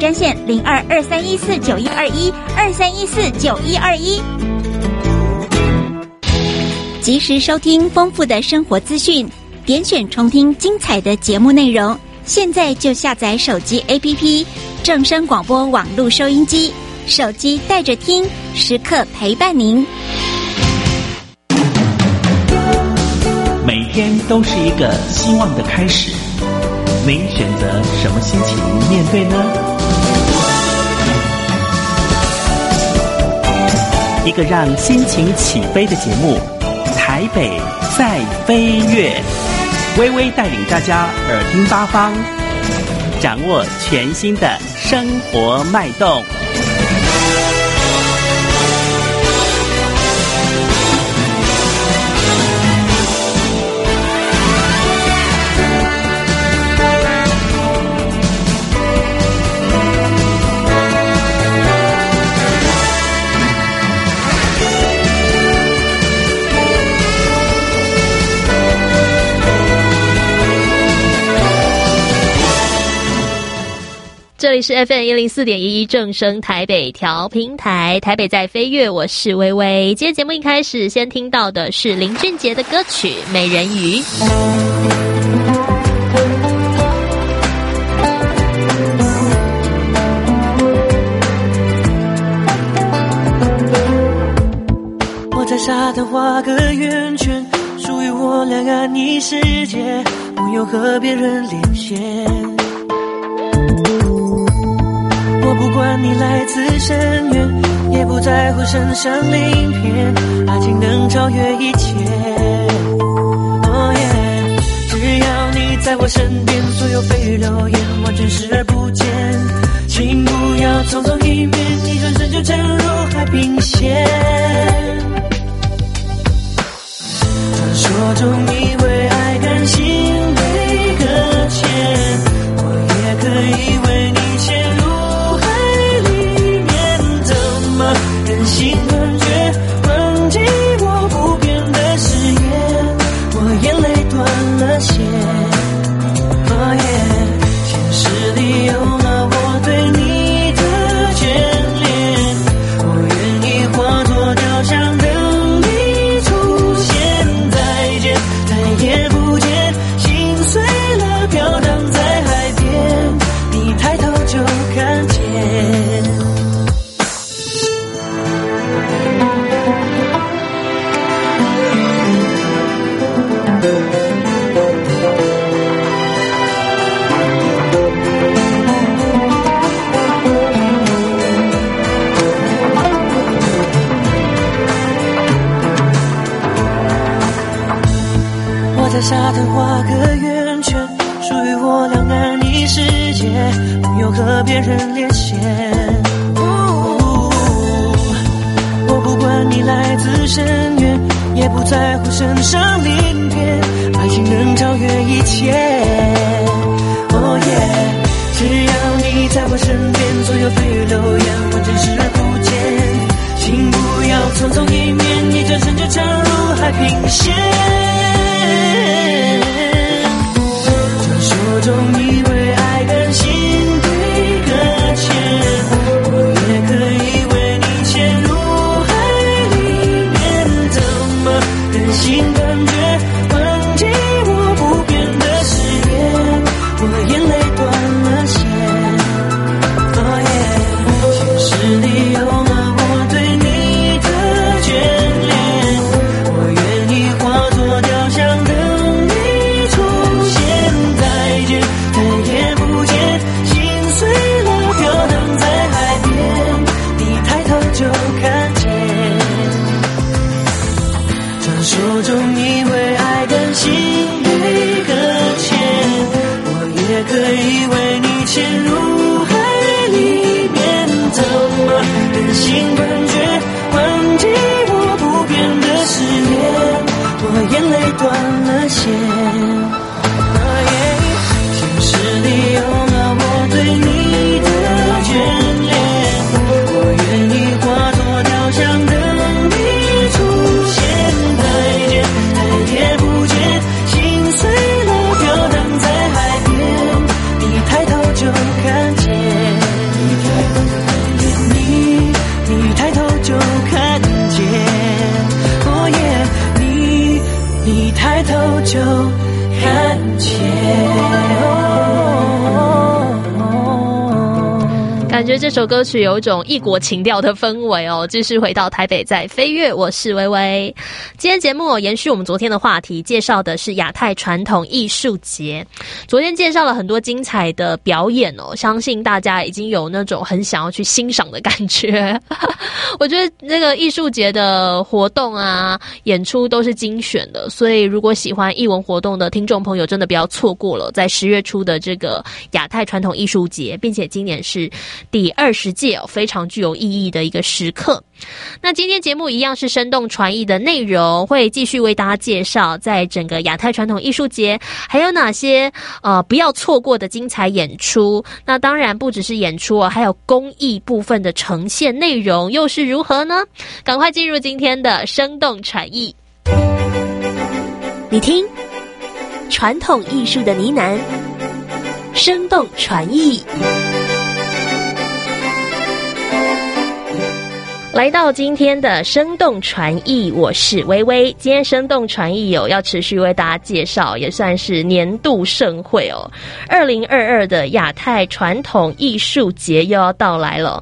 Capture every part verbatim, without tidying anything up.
专线零二二三一四九一二一二三一四九一二一。及时收听丰富的生活资讯，点选重听精彩的节目内容。现在就下载手机 A P P 正声广播网络收音机，手机带着听，时刻陪伴您。 每天都是一个希望的开始，您选择什么心情面对呢？一个让心情起飞的节目，台北在飞跃，微微带领大家耳听八方，掌握全新的生活脉动。 这里是 F M 一零四点一正声台北调频台，台北在飞跃，我是微微。今天节目一开始先听到的是林俊杰的歌曲《美人鱼》。 我在沙滩画个圆圈，属于我俩安逸世界，不用和别人连线。我不管你来自深渊，也不在乎身上鳞片，爱情能超越一切。Oh yeah， 只要你在我身边，所有蜚语流言完全视而不见。请不要匆匆一面，一转身就沉入海平线。传说中以为爱甘心被搁浅，我也可以为你陷入人心断绝，忘记我不变的誓言，我眼泪断了线。Oh yeah， 现实里有了我对你的眷恋，我愿意化作雕像等你出现。再见，再也不见，心碎了飘荡在海边，你抬头就看见。在沙滩画个圆圈，属于我俩安逸世界，不用和别人连线。我不管你来自深渊，也不在乎身上鳞片，爱情能超越一切。Oh yeah， 只要你在我身边，所有蜚语流言完全视而不见。请不要匆匆一面，一转身就沉入海平线。传说中以为爱甘心被搁浅，我也可以为你陷入海里面，怎么忍心断绝，忘记我不变的誓言，我眼泪断了线。 感觉这首歌曲有一种异国情调的氛围哦。继续回到台北在飞跃，我是薇薇。今天节目、哦、延续我们昨天的话题，介绍的是亚太传统艺术节。昨天介绍了很多精彩的表演哦，相信大家已经有那种很想要去欣赏的感觉。我觉得那个艺术节的活动啊、演出都是精选的，所以如果喜欢艺文活动的听众朋友，真的不要错过了在十月初的这个亚太传统艺术节，并且今年是第二十届哦，非常具有意义的一个时刻。那今天节目一样是生动传艺的内容，会继续为大家介绍在整个亚太传统艺术节还有哪些呃不要错过的精彩演出。那当然不只是演出哦，还有公益部分的呈现内容又是如何呢？赶快进入今天的生动传艺。你听，传统艺术的呢喃，生动传艺。来到今天的生动传艺，我是薇薇。今天生动传艺有要持续为大家介绍，也算是年度盛会哦。二零二二的亚太传统艺术节又要到来了。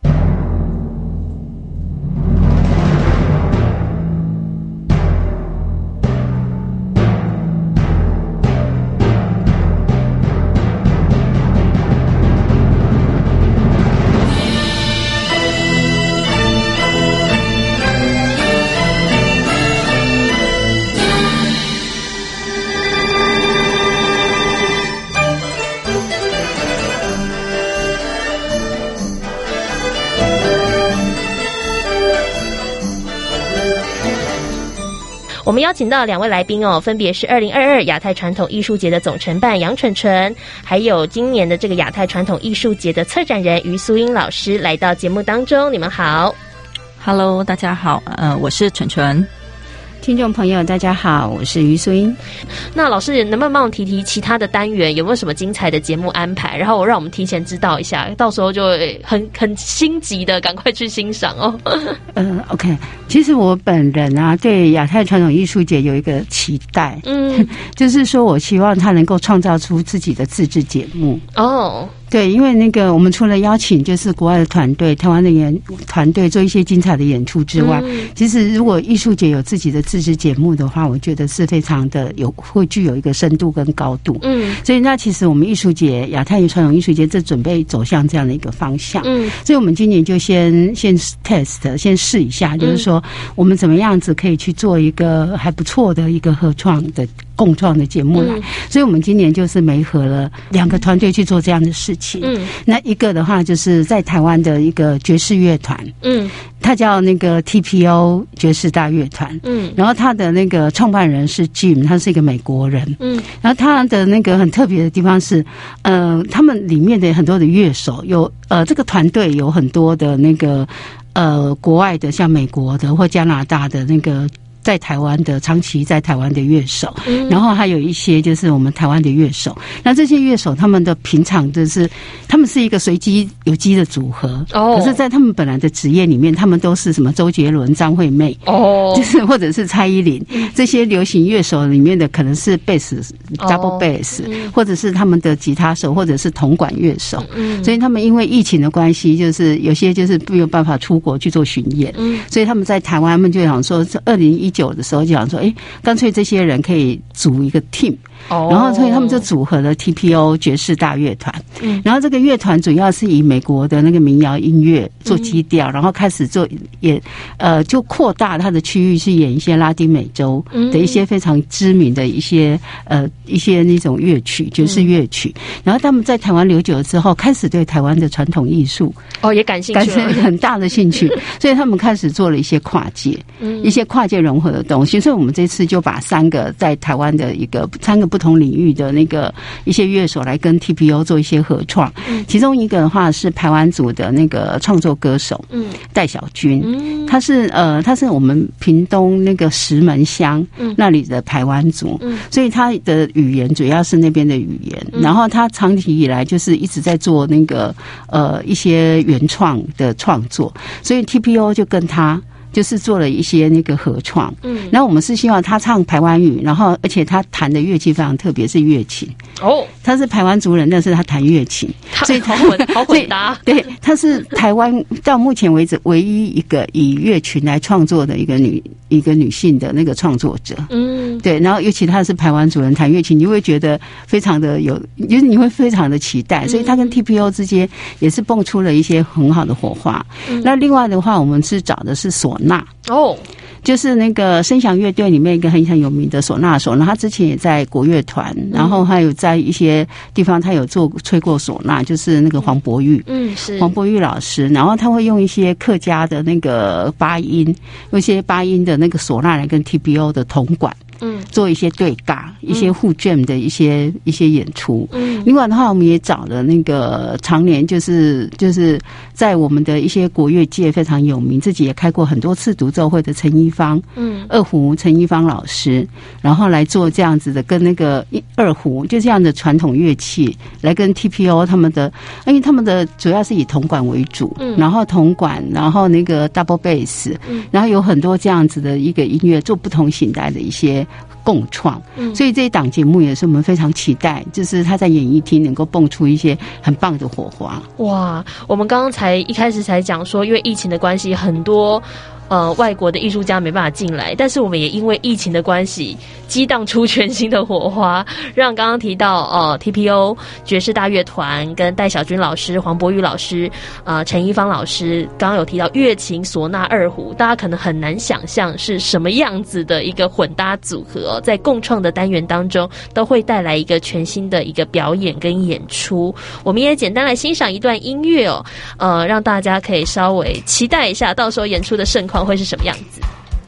我们邀请到两位来宾哦，分别是二零二二亚太传统艺术节的总承办杨纯纯，还有今年的这个亚太传统艺术节的策展人于素英老师来到节目当中。你们好。 Hello， 大家好，呃，我是纯纯。 听众朋友大家好，我是于素英。 那老师能不能帮我提提其他的单元有没有什么精彩的节目安排，然后我让我们提前知道一下，到时候就很很心急的赶快去欣赏哦。 呃 OK， 其实我本人啊对亚太传统艺术节有一个期待，嗯，就是说我希望他能够创造出自己的自制节目哦。对，因为那个我们除了邀请就是国外的团队、台湾的演团队做一些精彩的演出之外，嗯、其实如果艺术节有自己的自制节目的话，我觉得是非常的有会具有一个深度跟高度。嗯，所以那其实我们艺术节亚太传统艺术节正准备走向这样的一个方向。嗯，所以我们今年就先先 test 先试一下，就是说我们怎么样子可以去做一个还不错的一个合创的共创的节目来。嗯、所以我们今年就是媒合了两个团队去做这样的事情。嗯，那一个的话就是在台湾的一个爵士乐团，嗯，他叫那个 T P O 爵士大乐团，嗯，然后他的那个创办人是 Jim， 他是一个美国人，嗯，然后他的那个很特别的地方是，呃，他们里面的很多的乐手有，呃，这个团队有很多的那个，呃，国外的像美国的或加拿大的那个。在台湾的长期在台湾的乐手，嗯、然后还有一些就是我们台湾的乐手。那这些乐手他们的平常就是他们是一个随机有机的组合，哦，可是在他们本来的职业里面，他们都是什么周杰伦、张惠妹，哦，就是或者是蔡依林，嗯、这些流行乐手里面的可能是贝斯、哦、double bass，嗯、或者是他们的吉他手，或者是铜管乐手。嗯，所以他们因为疫情的关系，就是有些就是没有办法出国去做巡演，嗯，所以他们在台湾，他们就想说，二零一九的时候就想说，哎，干脆这些人可以组一个 team，哦，然后所以他们就组合了 T P O 爵士大乐团，嗯，然后这个乐团主要是以美国的那个民谣音乐做基调，嗯、然后开始做也呃就扩大它的区域，去演一些拉丁美洲的一些非常知名的一些呃一些那种乐曲，爵士乐曲。嗯、然后他们在台湾留久了之后，开始对台湾的传统艺术哦也感兴趣， 感很大的兴趣，所以他们开始做了一些跨界，嗯、一些跨界融合的东西。所以我们这次就把三个在台湾的一个三个不同领域的那个一些乐手来跟 T P O 做一些合创，嗯、其中一个的话是排湾族的那个创作歌手，嗯，戴小军，嗯，他是呃他是我们屏东那个石门乡，嗯、那里的排湾族，嗯，所以他的语言主要是那边的语言，嗯、然后他长期以来就是一直在做那个呃一些原创的创作，所以 T P O 就跟他就是做了一些那个合创。嗯，然后我们是希望他唱排湾语，然后而且他弹的乐器非常特别，是乐琴。哦，他是排湾族人，但是他弹乐琴， 所以好混好混搭。 对，他是台湾到目前为止唯一一个以乐群来创作的一个女一个女性的那个创作者。嗯，对，然后尤其他是排湾族人弹乐器，你会觉得非常的有，就是你会非常的期待，所以他跟 T P O 之间也是蹦出了一些很好的火花。嗯、那另外的话，我们是找的是唢呐哦。就是那个声响乐队里面一个很很有名的唢呐手，那他之前也在国乐团，然后还有在一些地方他有做吹过唢呐，就是那个黄伯玉，嗯，是黄伯玉老师，然后他会用一些客家的那个八音，用一些八音的那个唢呐来跟 T P O 的铜管。嗯，做一些对尬，一些互 jam 的一些、嗯、一些演出。嗯，另外的话，我们也找了那个常年就是就是在我们的一些国乐界非常有名，自己也开过很多次独奏会的陈一芳，嗯，二胡陈一芳老师，然后来做这样子的跟那个二胡就这样的传统乐器来跟 T P O 他们的，因为他们的主要是以铜管为主，嗯，然后铜管，然后那个 double bass，嗯，然后有很多这样子的一个音乐做不同形态的一些共创，所以这一档节目也是我们非常期待，就是他在演艺厅能够蹦出一些很棒的火花。 哇，我们刚刚才一开始才讲说，因为疫情的关系，很多呃外国的艺术家没办法进来，但是我们也因为疫情的关系激荡出全新的火花，让刚刚提到呃 T P O 爵士大乐团跟戴晓君老师、黄伯玉老师、呃陈一芳老师，刚刚有提到乐琴、唢呐、二胡，大家可能很难想象是什么样子的一个混搭组合、哦、在共创的单元当中都会带来一个全新的一个表演跟演出。我们也简单来欣赏一段音乐哦，呃，让大家可以稍微期待一下到时候演出的盛况会是什么样子。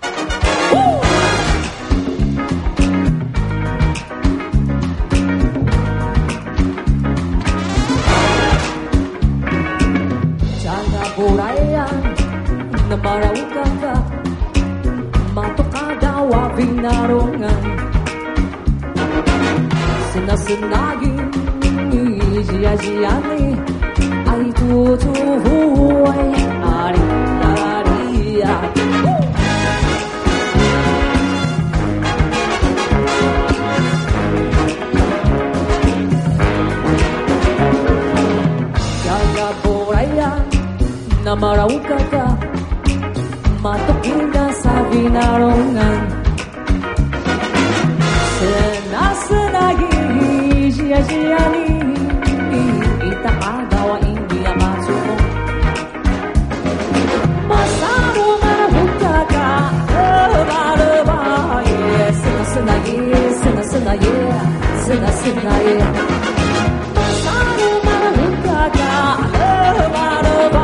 na marauka ka matukinda sa binarungan senasenagi jia-jiani itakagawa India matsumo masaru marauka ka leba-leba yeah sena-sena yeah sena-sena yeah sena-sena yeah masaru marauka ka leba-leba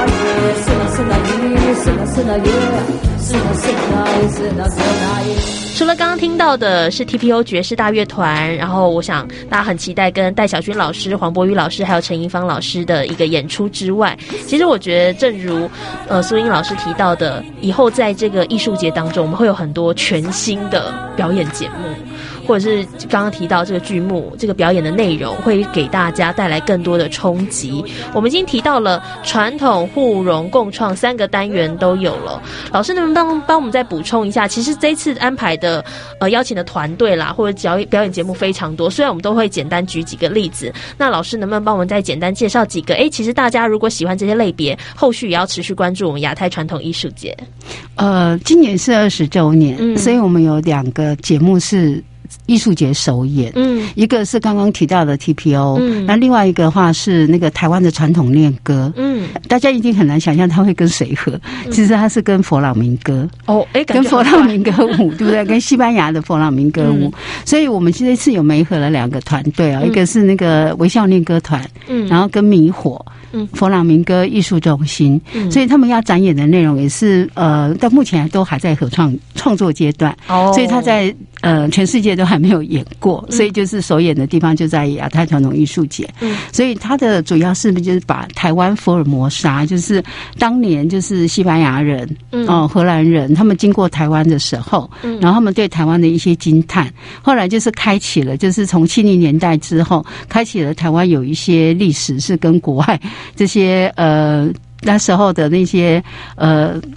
除了刚刚听到的是 T P O 爵士大乐团，然后我想大家很期待跟戴晓君老师、黄伯玉老师还有陈一芳老师的一个演出之外，其实我觉得正如呃苏英老师提到的，以后在这个艺术节当中我们会有很多全新的表演节目，或者是刚刚提到这个剧目这个表演的内容会给大家带来更多的冲击。我们已经提到了传统、互融、共创三个单元都有了，老师能不能帮帮我们再补充一下？其实这一次安排的呃邀请的团队啦，或者表演表演节目非常多，虽然我们都会简单举几个例子，那老师能不能帮我们再简单介绍几个？诶，其实大家如果喜欢这些类别，后续也要持续关注我们亚太传统艺术节。 呃，今年是二十周年、嗯，所以我们有两个节目是艺术节首演，嗯，一个是刚刚提到的 T P O， 嗯，那另外一个的话是那个台湾的传统恋歌，嗯，大家一定很难想象他会跟谁合，嗯、其实他是跟佛朗明哥，哦，哎，跟佛朗明哥舞，对不对？跟西班牙的佛朗明哥舞，嗯、所以我们这次有媒合了两个团队啊、嗯，一个是那个微笑恋歌团，嗯，然后跟迷火。嗯，佛朗明哥艺术中心、嗯，所以他们要展演的内容也是呃，到目前都还在合创创作阶段，哦，所以他在呃全世界都还没有演过，嗯、所以就是首演的地方就在亚太传统艺术节，嗯，所以他的主要是不是就是把台湾福尔摩沙，就是当年就是西班牙人，嗯，哦、呃、荷兰人他们经过台湾的时候，嗯，然后他们对台湾的一些惊叹，后来就是开启了，就是从七零年代之后，开启了台湾有一些历史是跟国外。这些呃那时候的那些呃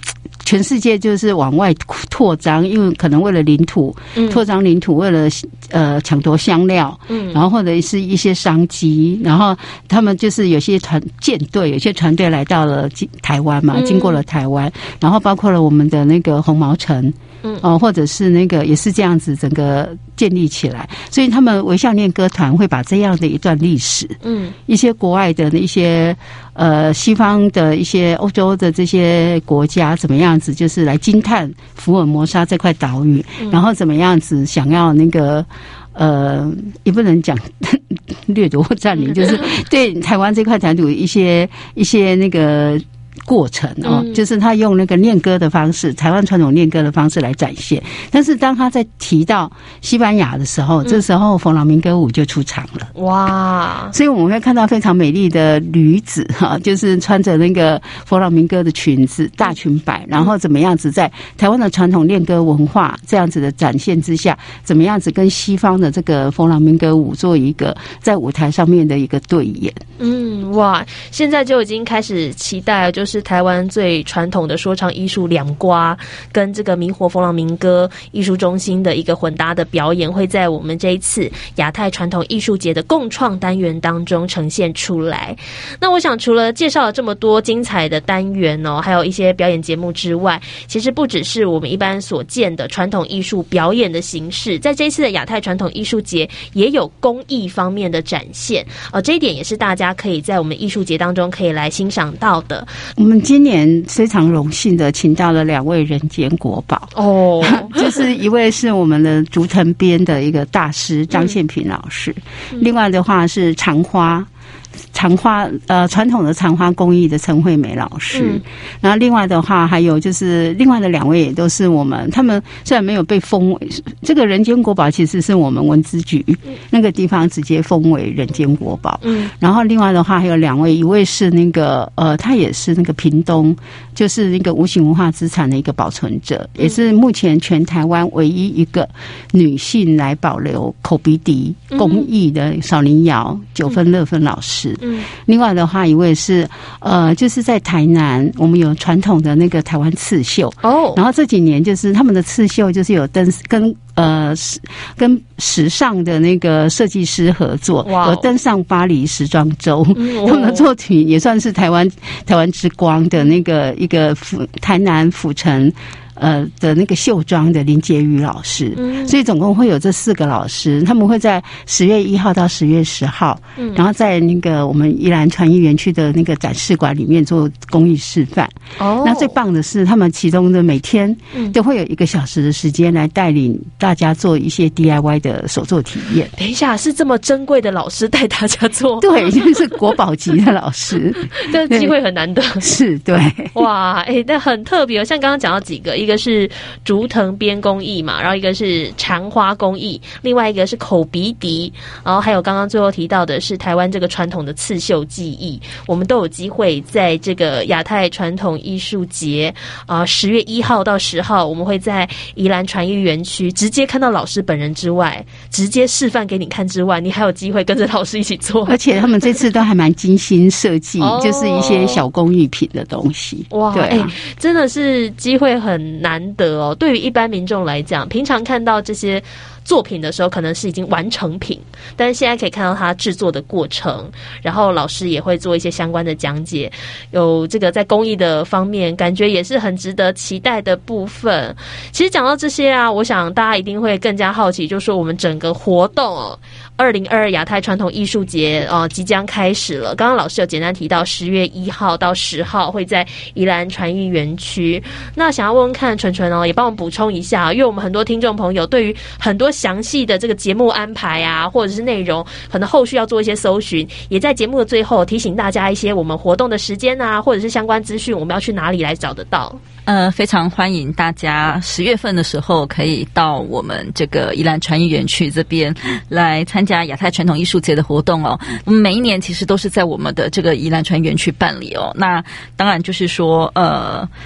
全世界就是往外扩张，因为可能为了领土拓张领土，为了呃抢夺香料，嗯，然后或者是一些商机，然后他们就是有些团舰队，有些船队来到了台湾嘛，经过了台湾，然后包括了我们的那个红毛城。嗯，哦，或者是那个也是这样子，整个建立起来，所以他们微笑念歌团会把这样的一段历史，嗯，一些国外的一些呃西方的一些欧洲的这些国家怎么样子，就是来惊叹福尔摩沙这块岛屿，嗯，然后怎么样子想要那个。呃，也不能讲掠夺或占领，就是对台湾这块台独一些一些那个。过程哦，嗯、就是他用那个念歌的方式，台湾传统念歌的方式来展现。但是当他在提到西班牙的时候，嗯、这时候佛朗明哥舞就出场了。哇！所以我们会看到非常美丽的女子哈，就是穿着那个佛朗明哥的裙子，大裙摆，然后怎么样子在台湾的传统念歌文化这样子的展现之下，怎么样子跟西方的这个佛朗明哥舞做一个在舞台上面的一个对演。 嗯，哇！现在就已经开始期待，就是。是台湾最传统的说唱艺术两瓜跟这个明活佛朗明哥艺术中心的一个混搭的表演，会在我们这一次亚太传统艺术节的共创单元当中呈现出来。那我想除了介绍了这么多精彩的单元哦，还有一些表演节目之外，其实不只是我们一般所见的传统艺术表演的形式，在这一次的亚太传统艺术节也有公益方面的展现，呃，这一点也是大家可以在我们艺术节当中可以来欣赏到的。 我们今年非常荣幸的请到了两位人间国宝哦，就是一位是我们的竹藤编的一个大师张宪平老师，嗯、另外的话是长花。长花呃传统的长花工艺的陈惠美老师，嗯、然后另外的话还有就是另外的两位也都是我们，他们虽然没有被封为这个人间国宝，其实是我们文资局那个地方直接封为人间国宝。嗯，然后另外的话还有两位，一位是那个呃，他也是那个屏东，就是那个无形文化资产的一个保存者，嗯、也是目前全台湾唯一一个女性来保留口鼻笛工艺的少林窑九分乐芬老师。嗯，另外的话，一位是呃，就是在台南，我们有传统的那个台湾刺绣哦，然后这几年就是他们的刺绣就是有登跟呃跟时尚的那个设计师合作，有登上巴黎时装周，嗯、他们的作品也算是台湾台湾之光的那个一个府台南府城。呃的那个绣庄的林杰宇老师，嗯、所以总共会有这四个老师，他们会在十月一号到十月十号，嗯、然后在那个我们宜兰传艺园区的那个展示馆里面做公益示范。哦，那最棒的是，他们其中的每天都会有一个小时的时间来带领大家做一些 D I Y 的手作体验。 等一下，是这么珍贵的老师带大家做？ 对，就是国宝级的老师， 这个机会很难得。 是，对， 哇，哎，那很特别。像刚刚讲到几个，一个。一个是竹藤编工艺嘛，然后一个是长花工艺，另外一个是口鼻笛，然后还有刚刚最后提到的是台湾这个传统的刺绣技艺，我们都有机会在这个亚太传统艺术节啊，十、呃、月一号到十号，我们会在宜兰传艺园区直接看到老师本人之外，直接示范给你看之外，你还有机会跟着老师一起做， 而且他们这次都还蛮精心设计，哦、就是一些小工艺品的东西。哇，对、啊欸， 真的是机会很难得哦。对于一般民众来讲，平常看到这些作品的时候可能是已经完成品，但是现在可以看到它制作的过程，然后老师也会做一些相关的讲解，有这个在工艺的方面感觉也是很值得期待的部分。其实讲到这些啊，我想大家一定会更加好奇，就是说我们整个活动哦，二零二二亚太传统艺术节呃即将开始了。刚刚老师有简单提到十月一号到十号会在宜兰传艺园区，那想要问问看纯纯哦，也帮我们补充一下，因为我们很多听众朋友对于很多详细的这个节目安排啊，或者是内容，可能后续要做一些搜寻，也在节目的最后提醒大家一些我们活动的时间啊，或者是相关资讯，我们要去哪里来找得到？ 呃，非常欢迎大家十月份的时候可以到我们这个宜兰传艺园区这边来参加亚太传统艺术节的活动哦。我们每一年其实都是在我们的这个宜兰传艺园区办理哦。那当然就是说，呃。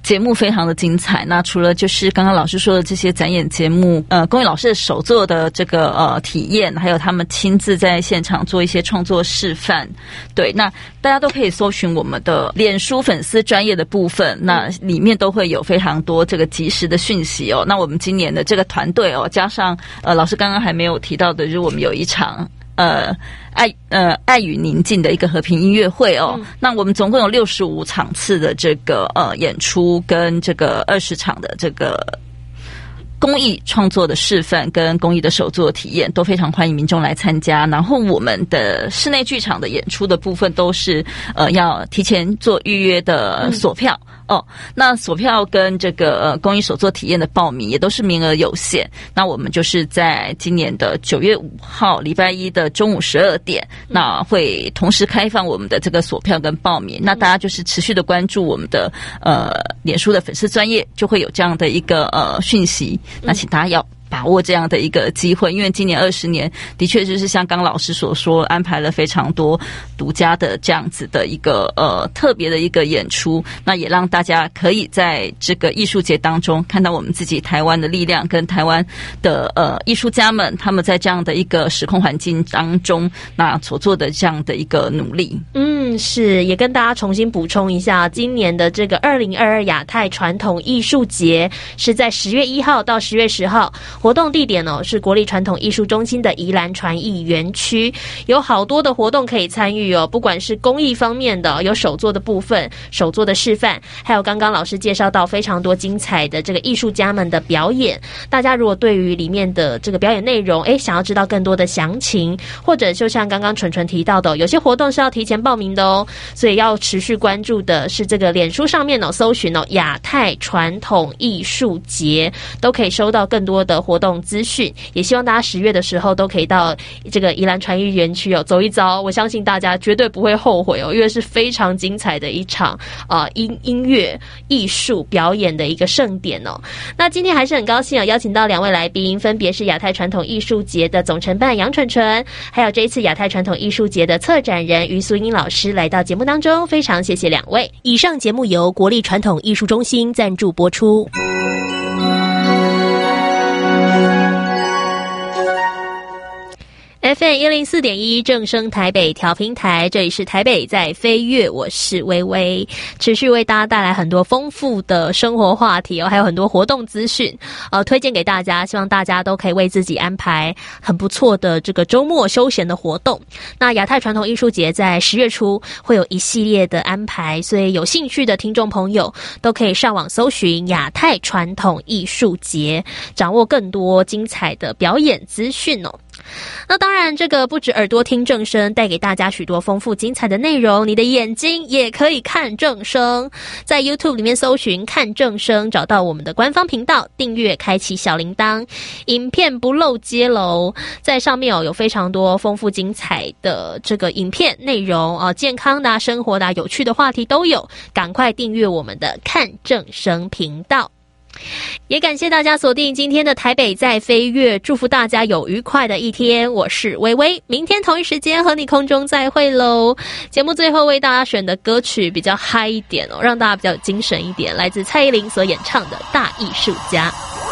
节目非常的精彩。那除了就是刚刚老师说的这些展演节目，呃，龚毅老师的手作的这个呃体验，还有他们亲自在现场做一些创作示范，对，那大家都可以搜寻我们的脸书粉丝专业的部分，那里面都会有非常多这个即时的讯息哦。那我们今年的这个团队哦，加上呃老师刚刚还没有提到的，就是我们有一场呃，爱呃爱与宁静的一个和平音乐会哦、嗯。那我们总共有六十五场次的这个呃演出，跟这个二十场的这个公益创作的示范跟公益的手作体验，都非常欢迎民众来参加。然后我们的室内剧场的演出的部分都是呃要提前做预约的锁票。嗯哦，那锁票跟这个呃公益手作体验的报名也都是名额有限。那我们就是在今年的九月五号礼拜一的中午十二点，那会同时开放我们的这个锁票跟报名。那大家就是持续的关注我们的呃脸书的粉丝专页，就会有这样的一个呃讯息。那请大家要把握这样的一个机会，因为今年二十年的确就是像刚老师所说，安排了非常多独家的这样子的一个呃特别的一个演出，那也让大家可以在这个艺术节当中看到我们自己台湾的力量，跟台湾的呃艺术家们他们在这样的一个时空环境当中那所做的这样的一个努力。 嗯，是，也跟大家重新补充一下，今年的这个二零二二亚太传统艺术节是在十月一号到十月十号。活动地点哦是国立传统艺术中心的宜兰传艺园区，有好多的活动可以参与哦，不管是公益方面的，有手作的部分，手作的示范，还有刚刚老师介绍到非常多精彩的这个艺术家们的表演。大家如果对于里面的这个表演内容，诶，想要知道更多的详情，或者就像刚刚纯纯提到的，有些活动是要提前报名的哦，所以要持续关注的是这个脸书上面哦，搜寻哦亚太传统艺术节，都可以收到更多的活动资讯。也希望大家十月的时候都可以到这个宜兰传艺园区哦走一遭，我相信大家绝对不会后悔哦，因为是非常精彩的一场呃音音乐艺术表演的一个盛典哦。那今天还是很高兴啊，邀请到两位来宾，分别是亚太传统艺术节的总承办杨纯纯，还有这一次亚太传统艺术节的策展人于素英老师来到节目当中，非常谢谢两位。以上节目由国立传统艺术中心赞助播出。F M 一零四点一正声台北调频台，这里是台北在飞跃，我是微微，持续为大家带来很多丰富的生活话题哦，还有很多活动资讯，呃，推荐给大家，希望大家都可以为自己安排很不错的这个周末休闲的活动。那亚太传统艺术节在十月初会有一系列的安排，所以有兴趣的听众朋友都可以上网搜寻亚太传统艺术节，掌握更多精彩的表演资讯哦。那当然，这个不止耳朵听正声，带给大家许多丰富精彩的内容，你的眼睛也可以看正声。在 YouTube 里面搜寻看正声，找到我们的官方频道，订阅开启小铃铛，影片不漏接喽。在上面哦有非常多丰富精彩的这个影片内容啊，健康的、啊、生活的、啊、有趣的话题都有，赶快订阅我们的看正声频道。也感谢大家锁定今天的台北在飞跃，祝福大家有愉快的一天。我是微微，明天同一时间和你空中再会喽。节目最后为大家选的歌曲比较嗨一点哦，让大家比较有精神一点，来自蔡依林所演唱的《大艺术家》。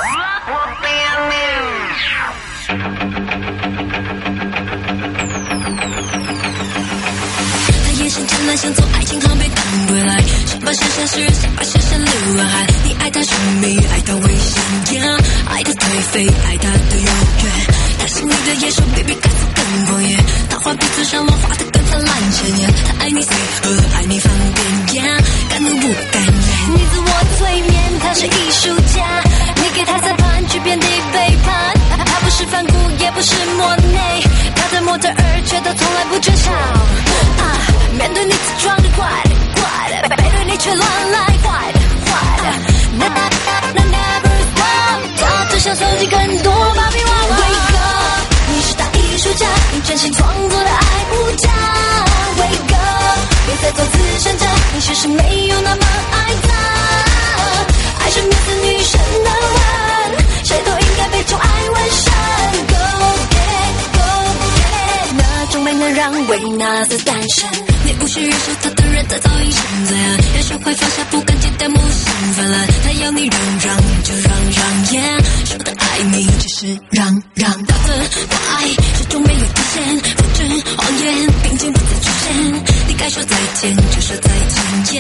想贪婪，想做爱情航被弹回来，想把想象是想把想象流完汗。你爱他神秘，爱他危险呀，爱他颓废，爱他的遥远。他是你的野兽 ，baby 看似更狂野，他画鼻子上浪画得更灿烂鲜艳。他爱你随和，爱你方便呀，敢怒不敢言。你自我催眠，他是艺术家，你给他裁判，却遍地背叛。他不是反骨，也不是莫内，他的模特儿却都从来不争吵。啊，面对你自装的怪的怪的，背对你却乱来坏的坏的。那那那 never stop， 他只想收集更多芭比娃娃。Wake up， 你是大艺术家，你真心创作的爱无价。Wake up， 别再做慈善家，你其实没有那么爱他。爱是迷死女神的吻，谁都应该被宠爱纹身。Go get go get， 那种美能让维纳斯诞生。你无需忍受他的人，他早已存在啊。要学会放下，不敢接待陌生泛滥。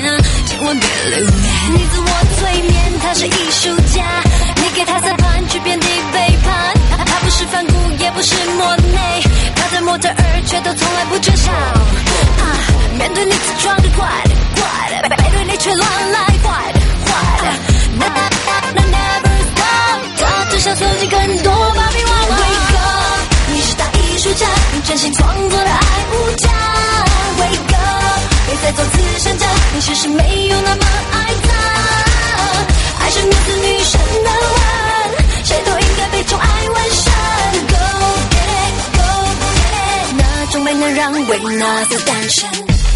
千万别留恋。你自我催眠，他是艺术家，你给他裁判，去遍地背叛。他不是梵谷，也不是莫内，他的模特儿却都从来不缺少。啊，面对你自装的怪的怪的，背对你却乱来坏的坏的。那那 never stop， 他只想搜集更多芭比娃娃。Wake up， 你是大艺术家，你真心创作的爱无价。Wake up， 别再做慈善家，你其实没有那么爱他。爱是面子女神的吻，谁都应该被宠爱完善。Go get it， Go get it， 那种美能让维纳斯诞生。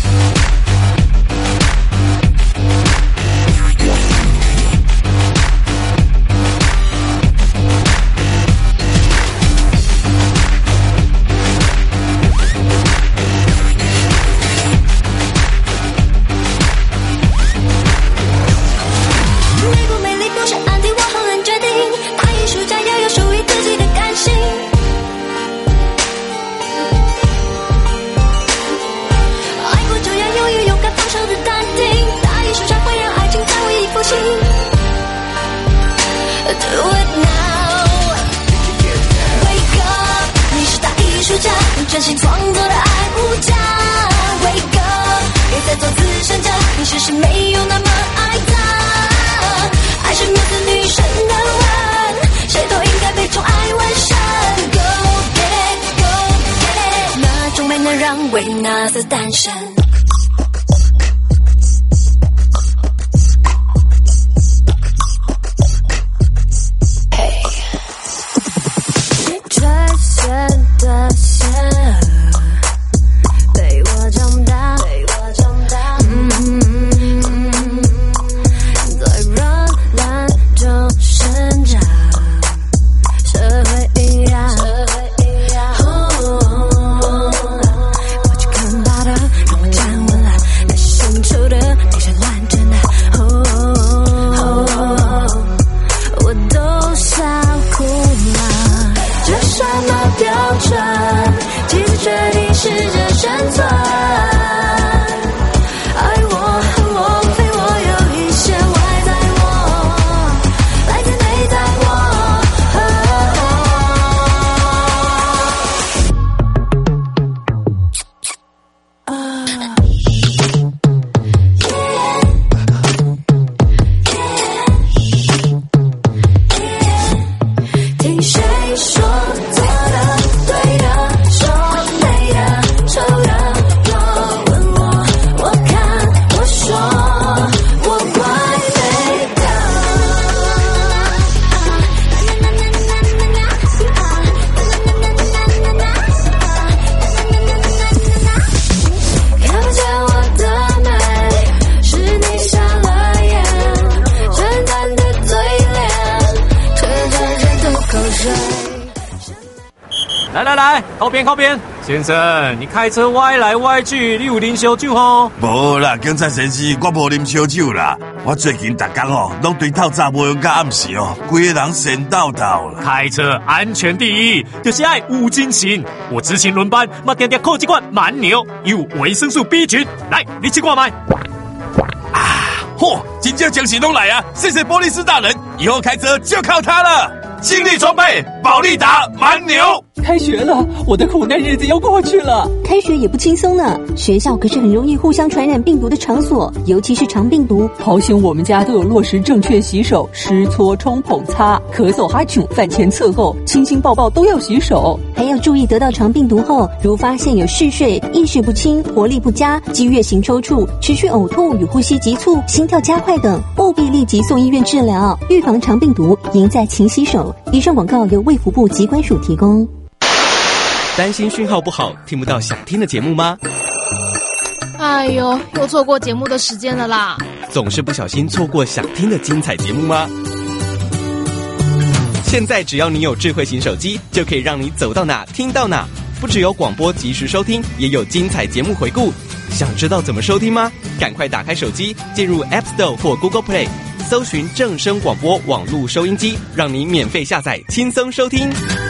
真心创作的爱无价 ，Wake up， 别再做慈善家，你其实没有那么爱他。爱是面子女神的吻，谁都应该被宠爱完善。Go get it，Go get it， 那种美能让维纳斯诞生。 来来来，靠边靠边！先生，你开车歪来歪去，你有啉烧酒吼？ 无啦，警察先生，我无啉烧酒啦。我最近逐工哦，拢对透早无用到暗时哦，规个人神叨叨啦。 开车安全第一，就是爱有精神。我执勤轮班，嘛定定靠这罐蛮牛，有维生素 B 群。来，你去挂麦。 啊，嚯，真正精神拢来啊！谢谢波利斯大人，以后开车就靠他了。精力充沛，保利达蛮牛。 开学了，我的苦难日子又过去了。 开学也不轻松呢，学校可是很容易互相传染病毒的场所，尤其是肠病毒。 好险我们家都有落实正确洗手，湿搓冲捧擦，咳嗽哈啾，饭前厕后，亲亲抱抱都要洗手。 还要注意得到肠病毒后，如发现有嗜睡、意识不清、活力不佳、激越型抽搐、持续呕吐与呼吸急促、心跳加快等，务必立即送医院治疗，预防肠病毒，赢在勤洗手。以上广告由卫福部疾管署提供。 担心讯号不好，听不到想听的节目吗？ 哎呦，又错过节目的时间了啦！ 总是不小心错过想听的精彩节目吗？现在只要你有智慧型手机，就可以让你走到哪听到哪。不只有广播及时收听，也有精彩节目回顾。想知道怎么收听吗？赶快打开手机，进入 App Store 或 Google Play， 搜寻正声广播网络收音机，让你免费下载，轻松收听。